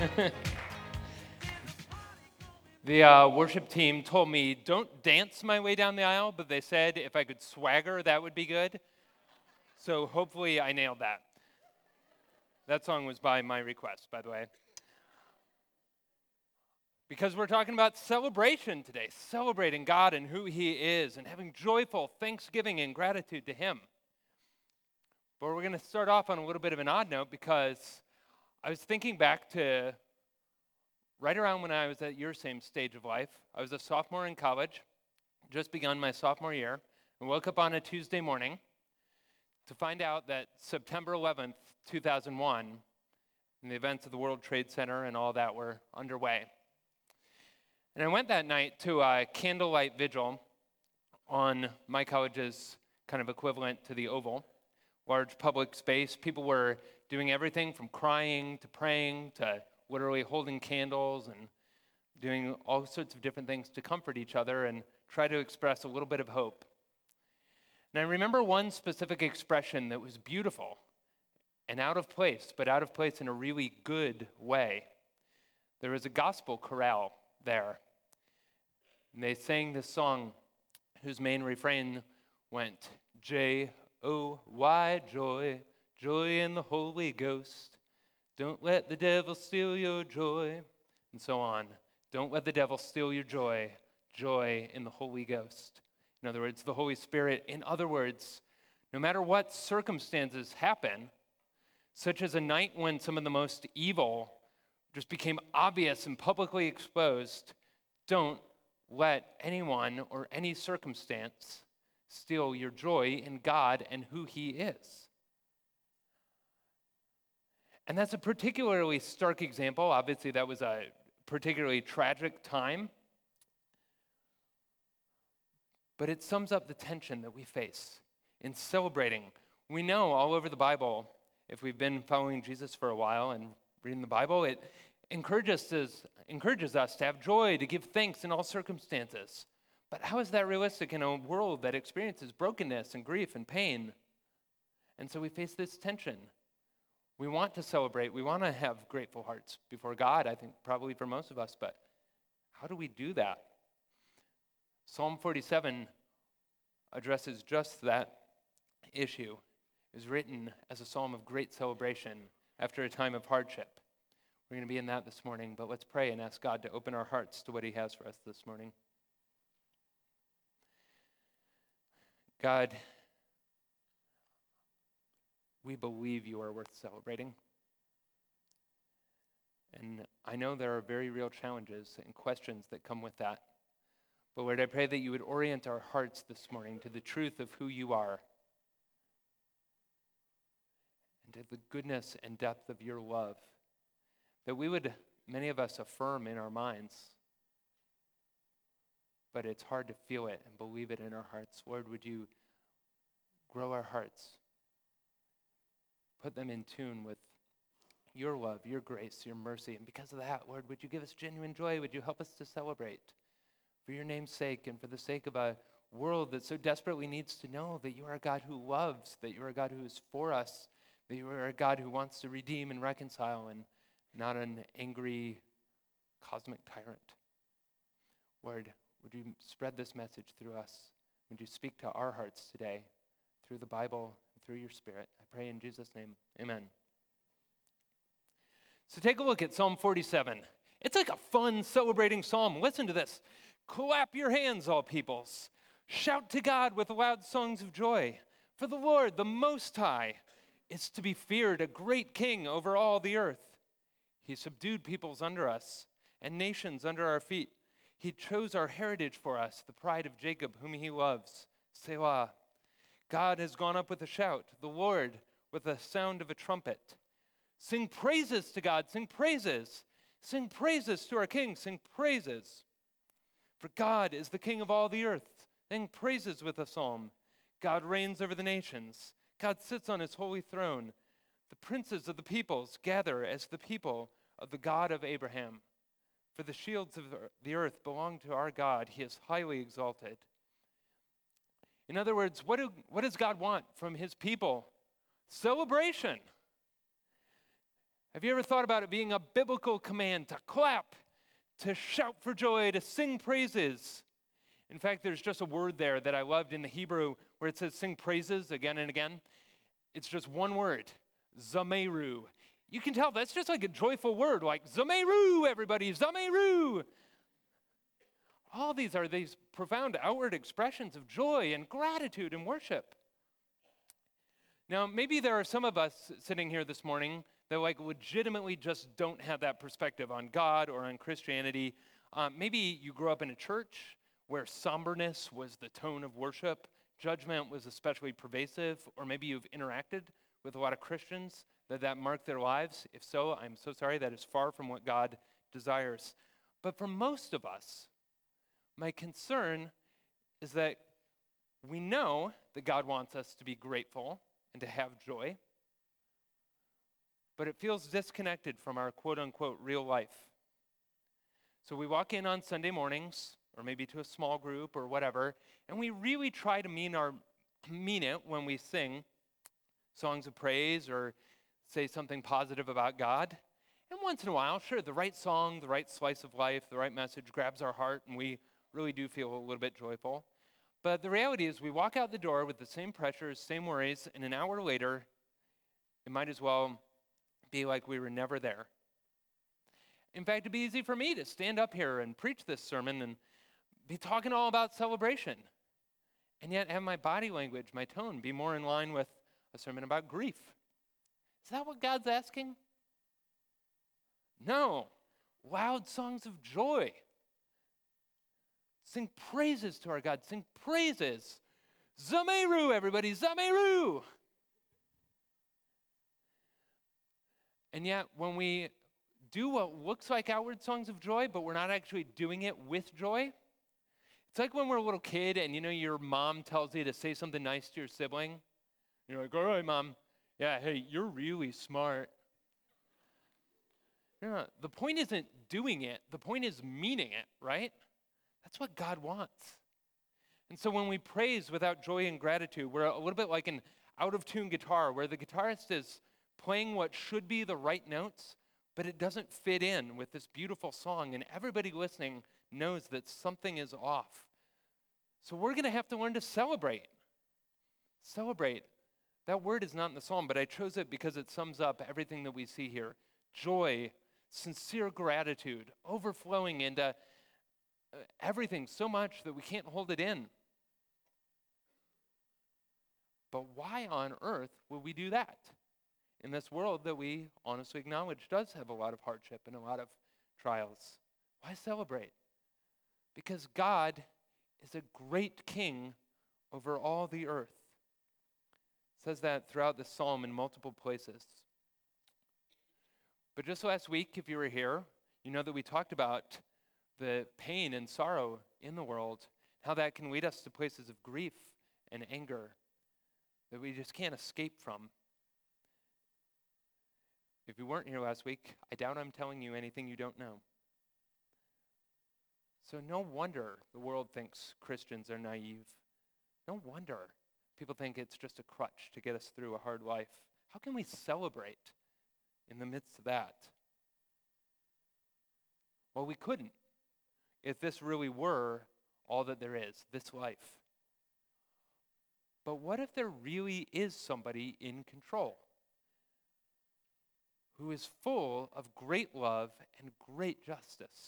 The worship team told me don't dance my way down the aisle, but they said if I could swagger, that would be good. So hopefully I nailed that. That song was by my request, by the way. Because we're talking about celebration today, celebrating God and who He is, and having joyful thanksgiving and gratitude to Him. But we're going to start off on a little bit of an odd note because I was thinking back to right around when I was at your same stage of life. I was a sophomore in college, just begun my sophomore year, and woke up on a Tuesday morning to find out that September 11th, 2001, and the events of the World Trade Center and all that were underway. And I went that night to a candlelight vigil on my college's kind of equivalent to the Oval, large public space. People were doing everything from crying to praying to literally holding candles and doing all sorts of different things to comfort each other and try to express a little bit of hope. And I remember one specific expression that was beautiful and out of place, but out of place in a really good way. There was a gospel chorale there. And they sang this song whose main refrain went, J-O-Y, joy, joy in the Holy Ghost. Don't let the devil steal your joy, and so on. Don't let the devil steal your joy, joy in the Holy Ghost. In other words, the Holy Spirit. In other words, no matter what circumstances happen, such as a night when some of the most evil just became obvious and publicly exposed, don't let anyone or any circumstance steal your joy in God and who He is. And that's a particularly stark example. Obviously, that was a particularly tragic time. But it sums up the tension that we face in celebrating. We know all over the Bible, if we've been following Jesus for a while and reading the Bible, it encourages us to have joy, to give thanks in all circumstances. But how is that realistic in a world that experiences brokenness and grief and pain? And so we face this tension. We want to celebrate. We want to have grateful hearts before God, I think probably for most of us, but how do we do that? Psalm 47 addresses just that issue. It was written as a psalm of great celebration after a time of hardship. We're going to be in that this morning, but let's pray and ask God to open our hearts to what He has for us this morning. God, we believe You are worth celebrating. And I know there are very real challenges and questions that come with that. But Lord, I pray that You would orient our hearts this morning to the truth of who You are and to the goodness and depth of Your love. That we would, many of us, affirm in our minds, but it's hard to feel it and believe it in our hearts. Lord, would You grow our hearts? Put them in tune with Your love, Your grace, Your mercy. And because of that, Lord, would You give us genuine joy? Would You help us to celebrate for Your name's sake and for the sake of a world that so desperately needs to know that You are a God who loves, that You are a God who is for us, that You are a God who wants to redeem and reconcile and not an angry cosmic tyrant. Lord, would You spread this message through us? Would You speak to our hearts today through the Bible, through Your Spirit? I pray in Jesus' name, amen. So take a look at Psalm 47. It's like a fun, celebrating psalm. Listen to this. Clap your hands, all peoples. Shout to God with loud songs of joy. For the Lord, the Most High, is to be feared, a great king over all the earth. He subdued peoples under us and nations under our feet. He chose our heritage for us, the pride of Jacob, whom He loves. Selah. God has gone up with a shout, the Lord with the sound of a trumpet. Sing praises to God, sing praises. Sing praises to our King, sing praises. For God is the King of all the earth. Sing praises with a psalm. God reigns over the nations. God sits on His holy throne. The princes of the peoples gather as the people of the God of Abraham. For the shields of the earth belong to our God. He is highly exalted. In other words, what does God want from His people? Celebration. Have you ever thought about it being a biblical command to clap, to shout for joy, to sing praises? In fact, there's just a word there that I loved in the Hebrew where it says sing praises again and again. It's just one word, zameru. You can tell that's just like a joyful word, like zameru, everybody, zameru. All these are these profound outward expressions of joy and gratitude and worship. Now, maybe there are some of us sitting here this morning that like legitimately just don't have that perspective on God or on Christianity. Maybe you grew up in a church where somberness was the tone of worship, judgment was especially pervasive, or maybe you've interacted with a lot of Christians that marked their lives. If so, I'm so sorry, that is far from what God desires. But for most of us, my concern is that we know that God wants us to be grateful and to have joy, but it feels disconnected from our quote-unquote real life. So we walk in on Sunday mornings, or maybe to a small group or whatever, and we really try to mean it when we sing songs of praise or say something positive about God. And once in a while, sure, the right song, the right slice of life, the right message grabs our heart, and we really do feel a little bit joyful. But the reality is we walk out the door with the same pressures, same worries, and an hour later, it might as well be like we were never there. In fact, it'd be easy for me to stand up here and preach this sermon and be talking all about celebration, and yet have my body language, my tone, be more in line with a sermon about grief. Is that what God's asking? No. Loud songs of joy. Sing praises to our God. Sing praises. Zameru, everybody, Zameru. And yet, when we do what looks like outward songs of joy, but we're not actually doing it with joy, it's like when we're a little kid and your mom tells you to say something nice to your sibling. You're like, all right, Mom. Yeah, hey, you're really smart. No, the point isn't doing it. The point is meaning it, right? That's what God wants. And so when we praise without joy and gratitude, we're a little bit like an out-of-tune guitar where the guitarist is playing what should be the right notes, but it doesn't fit in with this beautiful song, and everybody listening knows that something is off. So we're going to have to learn to celebrate. Celebrate. That word is not in the psalm, but I chose it because it sums up everything that we see here. Joy, sincere gratitude, overflowing into everything so much that we can't hold it in. But why on earth would we do that in this world that we honestly acknowledge does have a lot of hardship and a lot of trials? Why celebrate? Because God is a great king over all the earth. It says that throughout the psalm in multiple places. But just last week, if you were here, you know that we talked about the pain and sorrow in the world, how that can lead us to places of grief and anger that we just can't escape from. If you weren't here last week, I doubt I'm telling you anything you don't know. So no wonder the world thinks Christians are naive. No wonder people think it's just a crutch to get us through a hard life. How can we celebrate in the midst of that? Well, we couldn't if this really were all that there is, this life. But what if there really is somebody in control who is full of great love and great justice?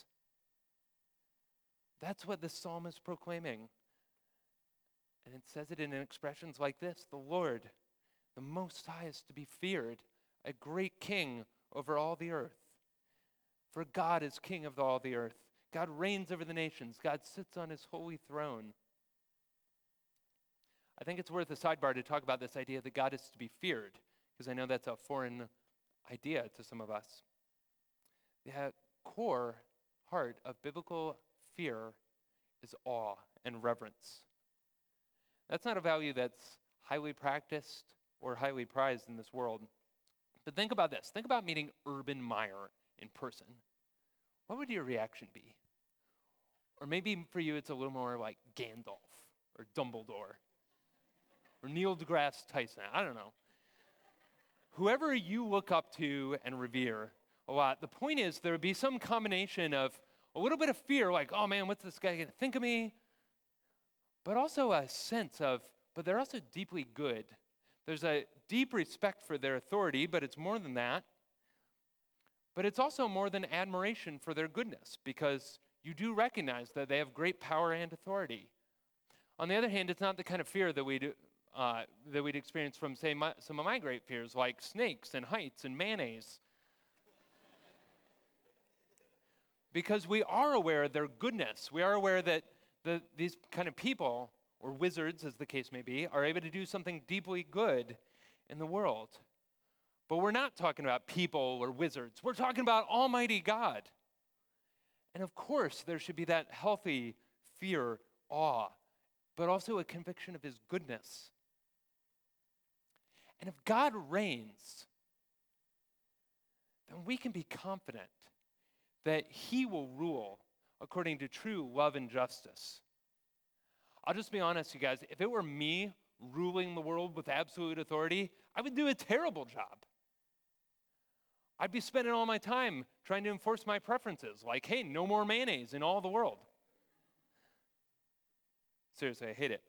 That's what the psalm is proclaiming. And it says it in expressions like this: the Lord, the Most High, is to be feared, a great king over all the earth. For God is king of all the earth. God reigns over the nations. God sits on his holy throne. I think it's worth a sidebar to talk about this idea that God is to be feared, because I know that's a foreign idea to some of us. The core heart of biblical fear is awe and reverence. That's not a value that's highly practiced or highly prized in this world. But think about this. Think about meeting Urban Meyer in person. What would your reaction be? Or maybe for you it's a little more like Gandalf or Dumbledore or Neil deGrasse Tyson. I don't know. whoever you look up to and revere a lot, the point is there would be some combination of a little bit of fear, like, oh man, what's this guy going to think of me? But also a sense of, but they're also deeply good. There's a deep respect for their authority, but it's more than that. But it's also more than admiration for their goodness, because you do recognize that they have great power and authority. On the other hand, it's not the kind of fear that we'd experience from, say, some of my great fears, like snakes and heights and mayonnaise. Because we are aware of their goodness. We are aware that these kind of people, or wizards as the case may be, are able to do something deeply good in the world. But we're not talking about people or wizards. We're talking about Almighty God. And of course, there should be that healthy fear, awe, but also a conviction of his goodness. And if God reigns, then we can be confident that he will rule according to true love and justice. I'll just be honest, you guys, if it were me ruling the world with absolute authority, I would do a terrible job. I'd be spending all my time trying to enforce my preferences, like, hey, no more mayonnaise in all the world. Seriously, I hate it.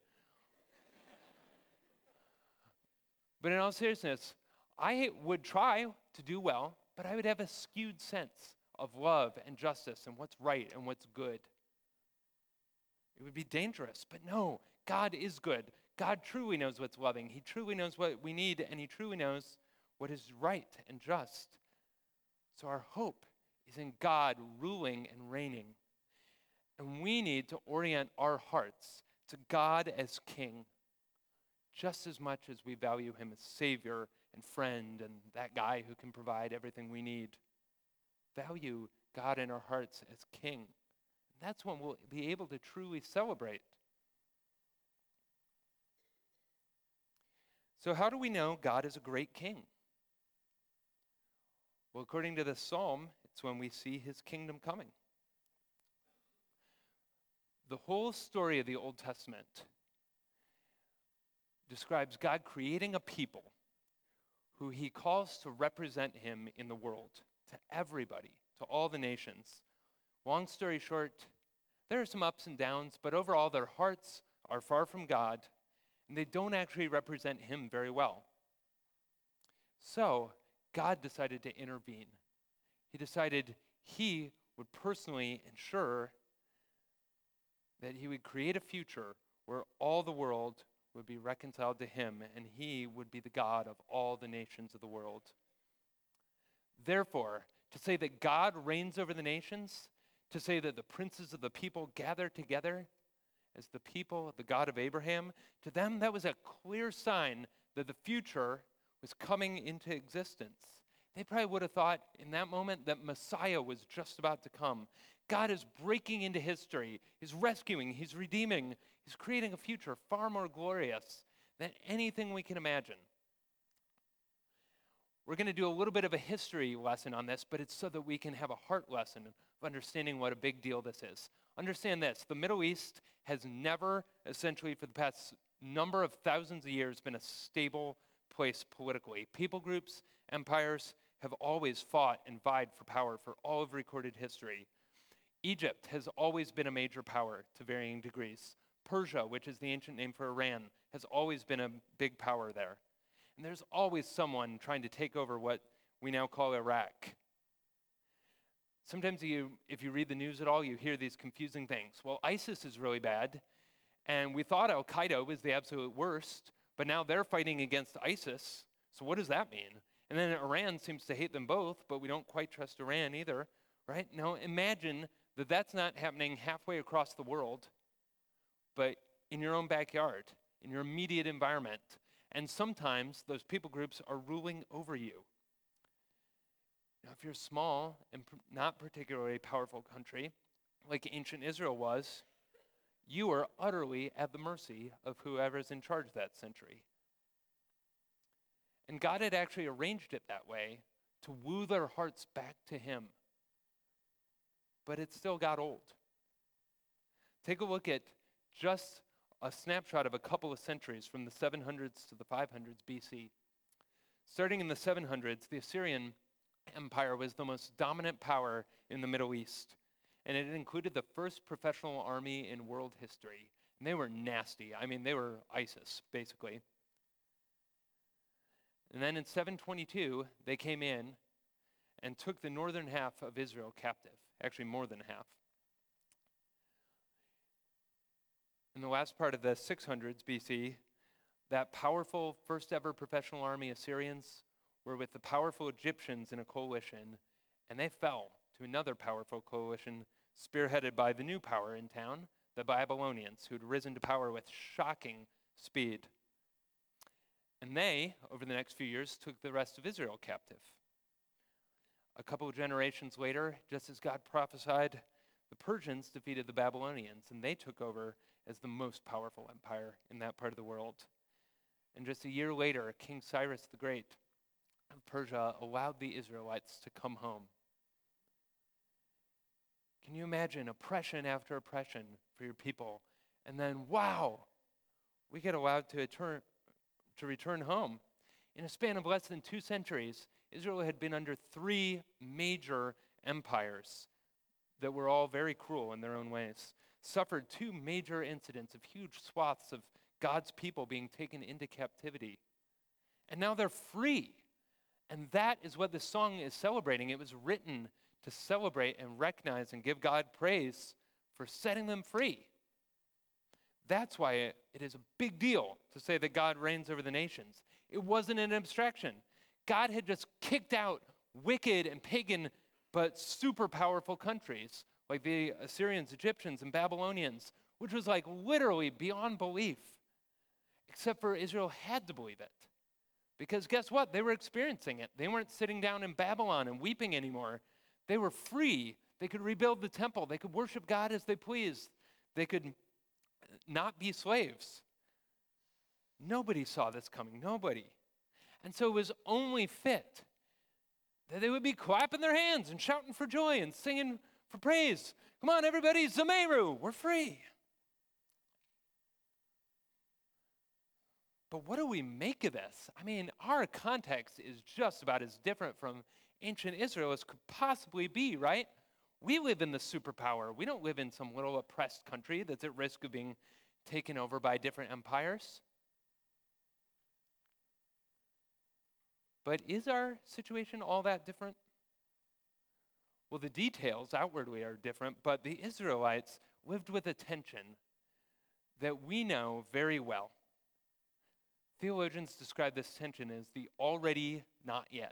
But in all seriousness, I would try to do well, but I would have a skewed sense of love and justice and what's right and what's good. It would be dangerous, but no, God is good. God truly knows what's loving. He truly knows what we need, and he truly knows what is right and just. So our hope is in God ruling and reigning. And we need to orient our hearts to God as King, just as much as we value him as Savior and friend and that guy who can provide everything we need. Value God in our hearts as King. And that's when we'll be able to truly celebrate. So how do we know God is a great King? Well, according to this psalm, it's when we see his kingdom coming. The whole story of the Old Testament describes God creating a people who he calls to represent him in the world, to everybody, to all the nations. Long story short, there are some ups and downs, but overall their hearts are far from God, and they don't actually represent him very well. So God decided to intervene. He decided he would personally ensure that he would create a future where all the world would be reconciled to him, and he would be the God of all the nations of the world. Therefore, to say that God reigns over the nations, to say that the princes of the people gather together as the people of the God of Abraham, to them that was a clear sign that the future was coming into existence. They probably would have thought in that moment that Messiah was just about to come. God is breaking into history. He's rescuing, he's redeeming, he's creating a future far more glorious than anything we can imagine. We're going to do a little bit of a history lesson on this, but it's so that we can have a heart lesson of understanding what a big deal this is. Understand this, the Middle East has never, essentially for the past number of thousands of years, been a stable place politically. People groups, empires have always fought and vied for power for all of recorded history. Egypt has always been a major power to varying degrees. Persia, which is the ancient name for Iran, has always been a big power there. And there's always someone trying to take over what we now call Iraq. Sometimes if you read the news at all, you hear these confusing things. Well, ISIS is really bad, and we thought Al-Qaeda was the absolute worst, but now they're fighting against ISIS, so what does that mean? And then Iran seems to hate them both, but we don't quite trust Iran either, right? Now imagine that that's not happening halfway across the world, but in your own backyard, in your immediate environment. And sometimes those people groups are ruling over you. Now, if you're a small and not particularly powerful country, like ancient Israel was, you are utterly at the mercy of whoever's in charge that century. And God had actually arranged it that way to woo their hearts back to him. But it still got old. Take a look at just a snapshot of a couple of centuries from the 700s to the 500s BC. Starting in the 700s, the Assyrian Empire was the most dominant power in the Middle East, and it included the first professional army in world history. And they were nasty. I mean, they were ISIS, basically. And then in 722, they came in and took the northern half of Israel captive, actually more than half. In the last part of the 600s BC, that powerful first ever professional army Assyrians were with the powerful Egyptians in a coalition, and they fell to another powerful coalition spearheaded by the new power in town, the Babylonians, who had risen to power with shocking speed. And they, over the next few years, took the rest of Israel captive. A couple of generations later, just as God prophesied, the Persians defeated the Babylonians, and they took over as the most powerful empire in that part of the world. And just a year later, King Cyrus the Great of Persia allowed the Israelites to come home. Can you imagine oppression after oppression for your people? And then, wow, we get allowed to return home. In a span of less than 2 centuries, Israel had been under 3 major empires that were all very cruel in their own ways, suffered 2 major incidents of huge swaths of God's people being taken into captivity. And now they're free. And that is what this song is celebrating. It was written to celebrate and recognize and give God praise for setting them free. That's why it is a big deal to say that God reigns over the nations. It wasn't an abstraction. God had just kicked out wicked and pagan but super powerful countries like the Assyrians, Egyptians, and Babylonians, which was like literally beyond belief. Except for Israel had to believe it. Because guess what? They were experiencing it. They weren't sitting down in Babylon and weeping anymore. They were free. They could rebuild the temple. They could worship God as they pleased. They could not be slaves. Nobody saw this coming. Nobody. And so it was only fit that they would be clapping their hands and shouting for joy and singing for praise. Come on, everybody, Zameru, we're free. But what do we make of this? I mean, our context is just about as different from ancient Israel as could possibly be, right? We live in the superpower. We don't live in some little oppressed country that's at risk of being taken over by different empires. But is our situation all that different? Well, the details outwardly are different, but the Israelites lived with a tension that we know very well. Theologians describe this tension as the already, not yet.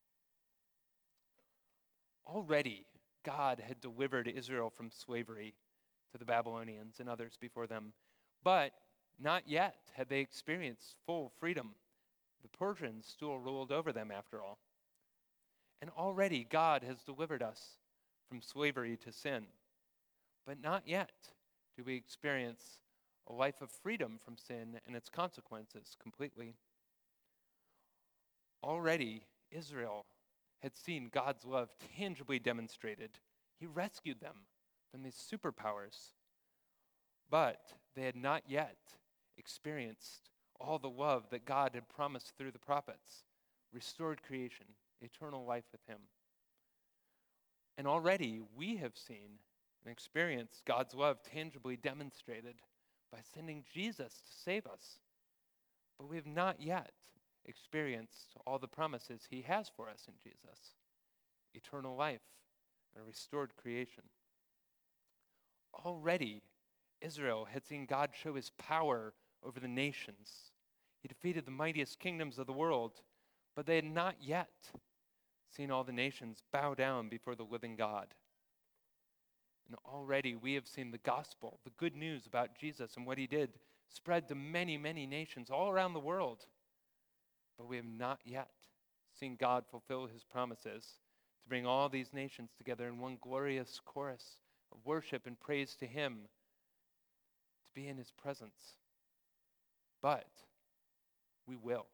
Already, God had delivered Israel from slavery to the Babylonians and others before them, but not yet had they experienced full freedom. The Persians still ruled over them after all. And already God has delivered us from slavery to sin, but not yet do we experience a life of freedom from sin and its consequences completely. Already, Israel had seen God's love tangibly demonstrated. He rescued them from these superpowers, but they had not yet experienced all the love that God had promised through the prophets, restored creation, eternal life with him. And already we have seen and experienced God's love tangibly demonstrated by sending Jesus to save us. But we have not yet experienced all the promises he has for us in Jesus. Eternal life and restored creation. Already, Israel had seen God show his power over the nations. He defeated the mightiest kingdoms of the world, but they had not yet seen all the nations bow down before the living God. And already we have seen the gospel, the good news about Jesus and what he did, spread to many, many nations all around the world. But we have not yet seen God fulfill his promises to bring all these nations together in one glorious chorus of worship and praise to him, to be in his presence. But we will.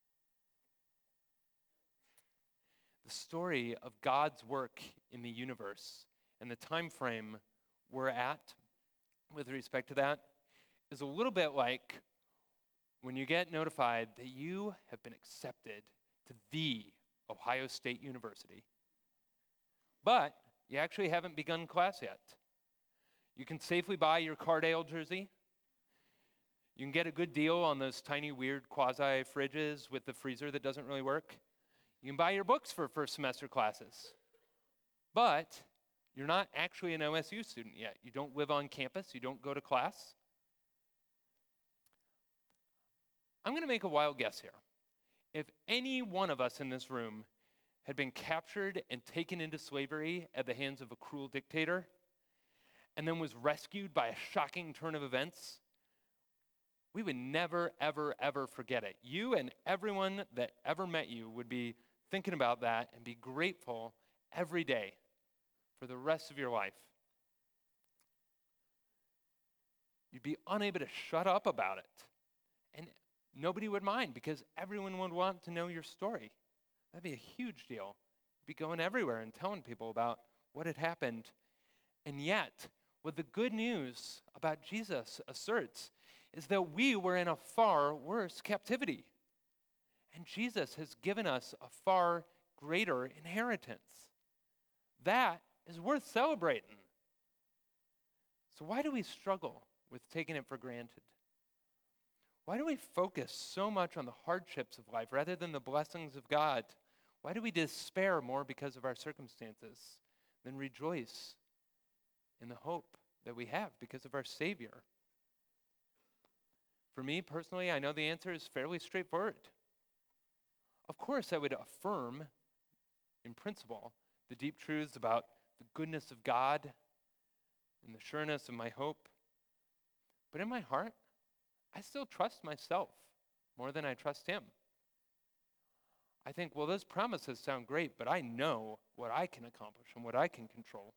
The story of God's work in the universe and the time frame we're at with respect to that is a little bit like when you get notified that you have been accepted to the Ohio State University. But you actually haven't begun class yet. You can safely buy your Cardale jersey. You can get a good deal on those tiny, weird quasi-fridges with the freezer that doesn't really work. You can buy your books for first semester classes. But you're not actually an OSU student yet. You don't live on campus. You don't go to class. I'm going to make a wild guess here. If any one of us in this room had been captured and taken into slavery at the hands of a cruel dictator, and then was rescued by a shocking turn of events, we would never, ever, ever forget it. You and everyone that ever met you would be thinking about that and be grateful every day for the rest of your life. You'd be unable to shut up about it. And nobody would mind because everyone would want to know your story. That'd be a huge deal. You'd be going everywhere and telling people about what had happened. And yet, what the good news about Jesus asserts is that we were in a far worse captivity. And Jesus has given us a far greater inheritance. That is worth celebrating. So why do we struggle with taking it for granted? Why do we focus so much on the hardships of life rather than the blessings of God? Why do we despair more because of our circumstances than rejoice in the hope that we have because of our Savior? For me personally, I know the answer is fairly straightforward. Of course, I would affirm in principle the deep truths about the goodness of God and the sureness of my hope. But in my heart, I still trust myself more than I trust Him. I think, well, those promises sound great, but I know what I can accomplish and what I can control.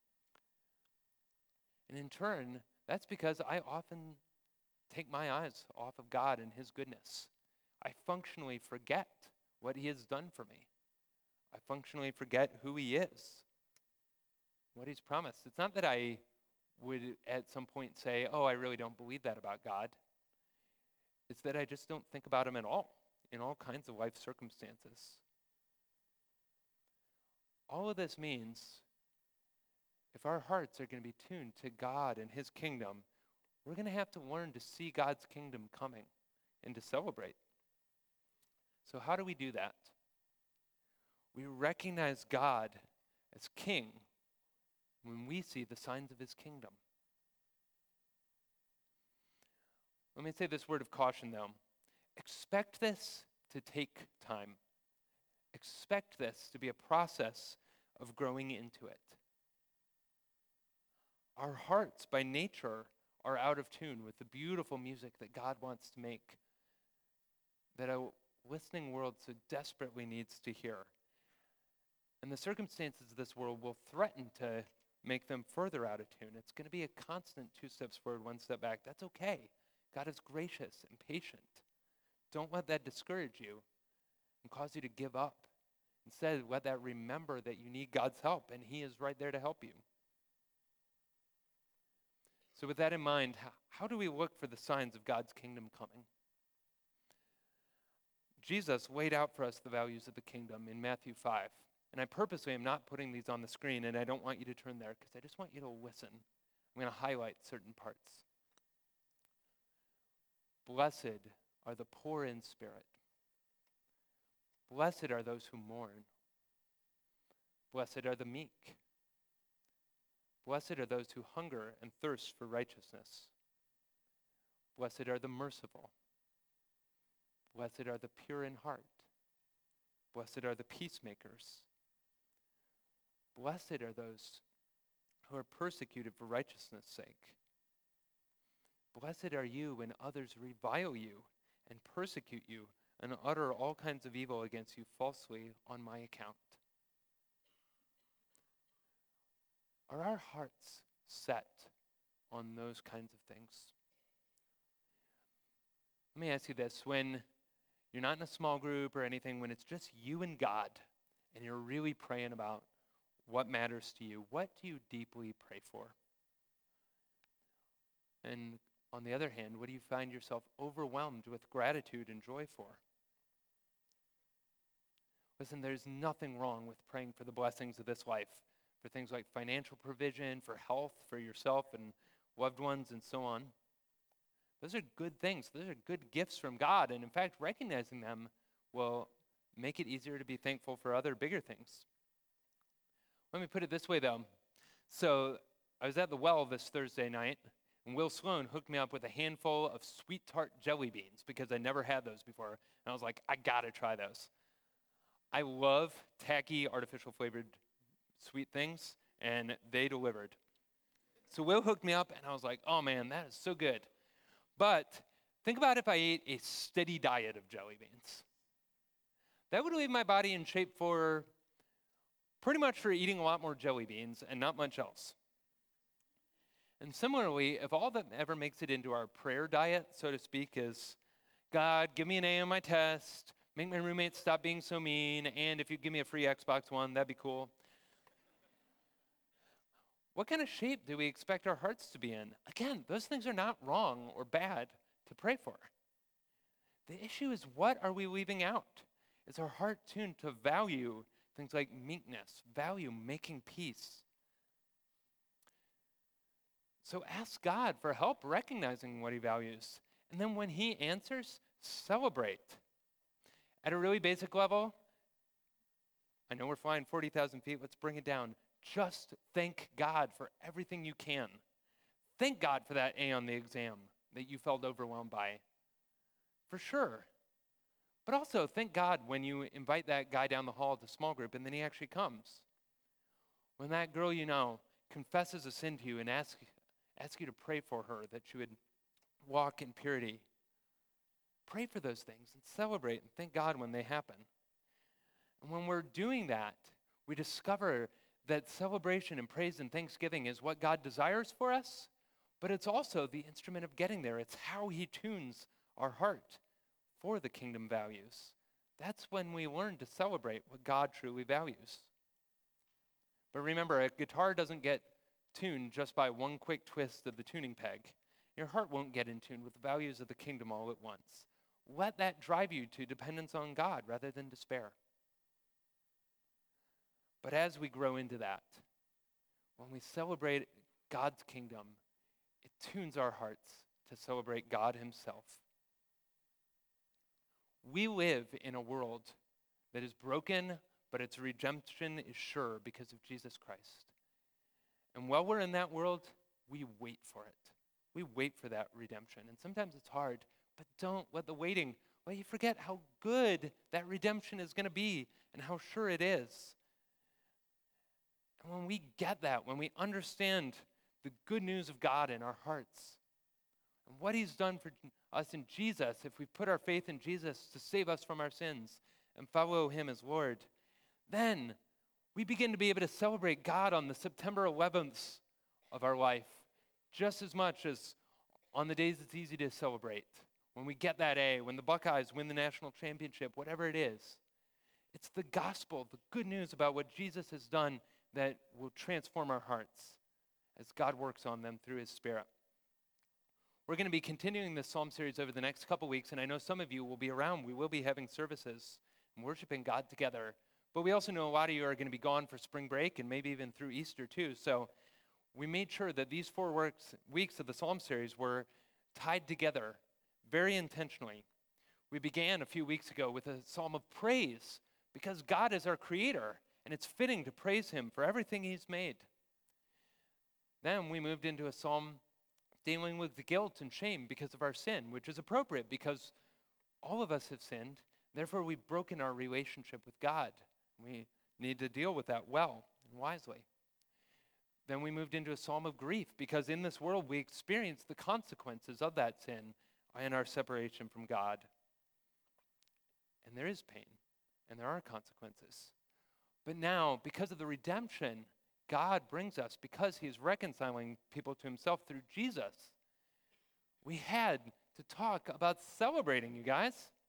And in turn, that's because I often take my eyes off of God and His goodness. I functionally forget what He has done for me. I functionally forget who He is, what He's promised. It's not that I would at some point say, oh, I really don't believe that about God. It's that I just don't think about Him at all in all kinds of life circumstances. All of this means if our hearts are going to be tuned to God and His kingdom, we're going to have to learn to see God's kingdom coming and to celebrate. So how do we do that? We recognize God as King when we see the signs of His kingdom. Let me say this word of caution, though. Expect this to take time. Expect this to be a process of growing into it. Our hearts, by nature, are out of tune with the beautiful music that God wants to make, that a listening world so desperately needs to hear. And the circumstances of this world will threaten to make them further out of tune. It's going to be a constant 2 steps forward, 1 step back. That's okay. God is gracious and patient. Don't let that discourage you and cause you to give up. Instead, let that remember that you need God's help, and He is right there to help you. So with that in mind, how do we look for the signs of God's kingdom coming? Jesus laid out for us the values of the kingdom in Matthew 5. And I purposely am not putting these on the screen, and I don't want you to turn there because I just want you to listen. I'm going to highlight certain parts. Blessed are the poor in spirit. Blessed are those who mourn. Blessed are the meek. Blessed are those who hunger and thirst for righteousness. Blessed are the merciful. Blessed are the pure in heart. Blessed are the peacemakers. Blessed are those who are persecuted for righteousness' sake. Blessed are you when others revile you and persecute you and utter all kinds of evil against you falsely on my account. Are our hearts set on those kinds of things? Let me ask you this. When you're not in a small group or anything, when it's just you and God, and you're really praying about what matters to you, what do you deeply pray for? And on the other hand, what do you find yourself overwhelmed with gratitude and joy for? Listen, there's nothing wrong with praying for the blessings of this life, for things like financial provision, for health, for yourself and loved ones, and so on. Those are good things. Those are good gifts from God. And in fact, recognizing them will make it easier to be thankful for other bigger things. Let me put it this way, though. So I was at the well this Thursday night, and Will Sloan hooked me up with a handful of sweet tart jelly beans because I never had those before. And I was like, I gotta try those. I love tacky, artificial flavored sweet things, and they delivered. So Will hooked me up, and I was like, oh man, that is so good. But think about if I ate a steady diet of jelly beans. That would leave my body in shape for pretty much for eating a lot more jelly beans and not much else. And similarly, if all that ever makes it into our prayer diet, so to speak, is, God, give me an A on my test, make my roommates stop being so mean, and if you give me a free Xbox One, that'd be cool. What kind of shape do we expect our hearts to be in? Again, those things are not wrong or bad to pray for. The issue is, what are we leaving out? Is our heart tuned to value things like meekness, value making peace? So ask God for help recognizing what he values. And then when he answers, celebrate. At a really basic level, I know we're flying 40,000 feet, let's bring it down. Just thank God for everything you can. Thank God for that A on the exam that you felt overwhelmed by. For sure. But also thank God when you invite that guy down the hall to small group and then he actually comes. When that girl you know confesses a sin to you and asks you to pray for her, that she would walk in purity. Pray for those things and celebrate and thank God when they happen. And when we're doing that, we discover that celebration and praise and thanksgiving is what God desires for us, but it's also the instrument of getting there. It's how he tunes our heart for the kingdom values. That's when we learn to celebrate what God truly values. But remember, a guitar doesn't get tuned just by one quick twist of the tuning peg. Your heart won't get in tune with the values of the kingdom all at once. Let that drive you to dependence on God rather than despair. But as we grow into that, when we celebrate God's kingdom, it tunes our hearts to celebrate God himself. We live in a world that is broken, but its redemption is sure because of Jesus Christ. And while we're in that world, we wait for it. We wait for that redemption. And sometimes it's hard, but don't let the waiting let you forget how good that redemption is going to be and how sure it is. And when we get that, when we understand the good news of God in our hearts and what he's done for us in Jesus, if we put our faith in Jesus to save us from our sins and follow him as Lord, then we begin to be able to celebrate God on the September 11th of our life just as much as on the days it's easy to celebrate. When we get that A, when the Buckeyes win the national championship, whatever it is. It's the gospel, the good news about what Jesus has done that will transform our hearts as God works on them through his Spirit. We're going to be continuing this Psalm series over the next couple weeks, and I know some of you will be around. We will be having services and worshiping God together. But we also know a lot of you are going to be gone for spring break and maybe even through Easter too. So we made sure that these 4 weeks of the Psalm series were tied together very intentionally. We began a few weeks ago with a psalm of praise because God is our creator, and it's fitting to praise him for everything he's made. Then we moved into a psalm dealing with the guilt and shame because of our sin, which is appropriate because all of us have sinned. Therefore, we've broken our relationship with God. We need to deal with that well and wisely. Then we moved into a psalm of grief because in this world we experience the consequences of that sin and our separation from God. And there is pain and there are consequences. But now, because of the redemption God brings us, because he's reconciling people to himself through Jesus, we had to talk about celebrating, you guys.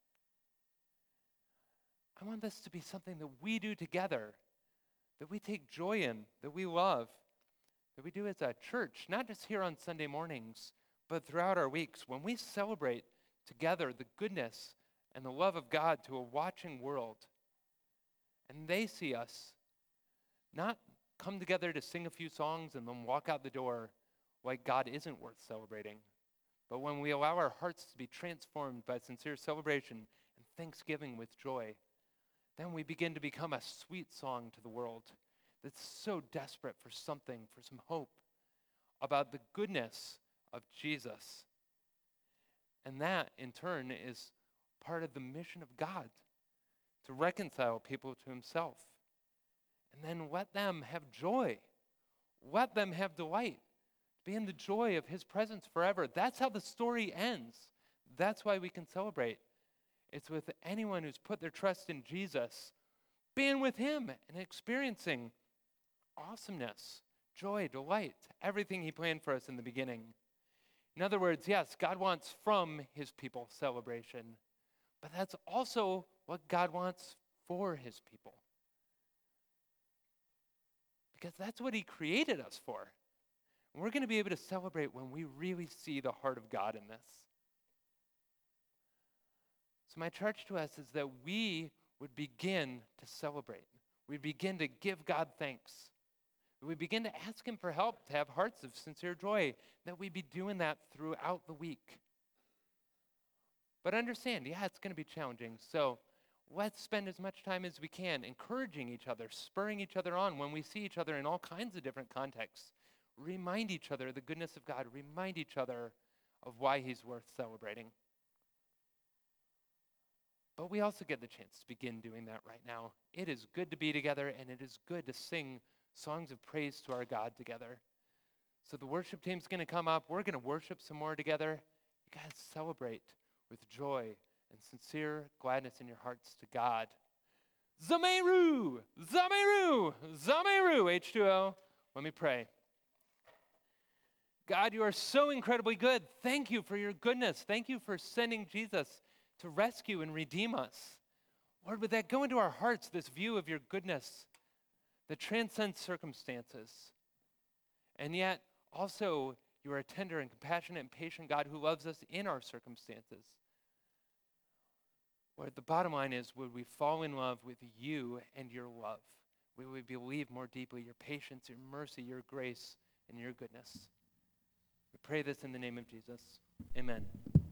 I want this to be something that we do together, that we take joy in, that we love, that we do as a church, not just here on Sunday mornings, but throughout our weeks, when we celebrate together the goodness and the love of God to a watching world. And they see us not come together to sing a few songs and then walk out the door like God isn't worth celebrating, but when we allow our hearts to be transformed by sincere celebration and thanksgiving with joy, then we begin to become a sweet song to the world that's so desperate for something, for some hope about the goodness of Jesus. And that, in turn, is part of the mission of God, to reconcile people to himself. And then let them have joy. Let them have delight. Be in the joy of his presence forever. That's how the story ends. That's why we can celebrate. It's with anyone who's put their trust in Jesus, being with him and experiencing awesomeness, joy, delight, everything he planned for us in the beginning. In other words, yes, God wants from his people celebration, but that's also what God wants for his people. Because that's what he created us for. And we're going to be able to celebrate when we really see the heart of God in this. So my charge to us is that we would begin to celebrate. We begin to give God thanks. We begin to ask him for help, to have hearts of sincere joy, that we be doing that throughout the week. But understand, yeah, it's going to be challenging. So let's spend as much time as we can encouraging each other, spurring each other on when we see each other in all kinds of different contexts. Remind each other of the goodness of God. Remind each other of why he's worth celebrating. But we also get the chance to begin doing that right now. It is good to be together, and it is good to sing songs of praise to our God together. So the worship team's going to come up. We're going to worship some more together. You guys celebrate with joy and sincere gladness in your hearts to God. Zameru! Zameru! Zameru! H2O. Let me pray. God, you are so incredibly good. Thank you for your goodness. Thank you for sending Jesus to rescue and redeem us. Lord, would that go into our hearts, this view of your goodness that transcends circumstances. And yet, also, you are a tender and compassionate and patient God who loves us in our circumstances. Lord, the bottom line is, would we fall in love with you and your love? Would we believe more deeply your patience, your mercy, your grace, and your goodness? We pray this in the name of Jesus. Amen.